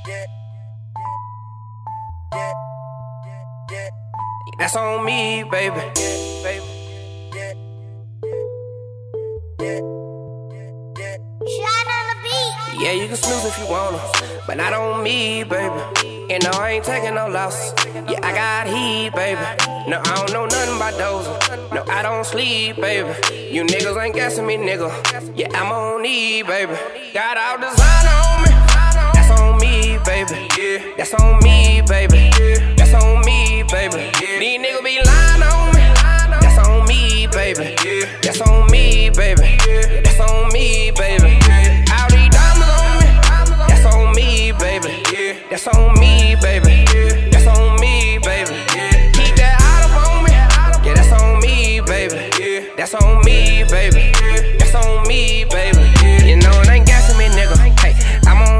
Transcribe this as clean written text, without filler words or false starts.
That's on me, baby. Shine on the beat. Yeah, you can snooze if you wanna, but not on me, baby. And no, I ain't taking no losses. Yeah, I got heat, baby. No, I don't know nothing about dozing. No, I don't sleep, baby. You niggas ain't guessing me, nigga. Yeah, I'm on E, baby. Got all designer on me. That's on me, baby. Yeah, that's on me, baby.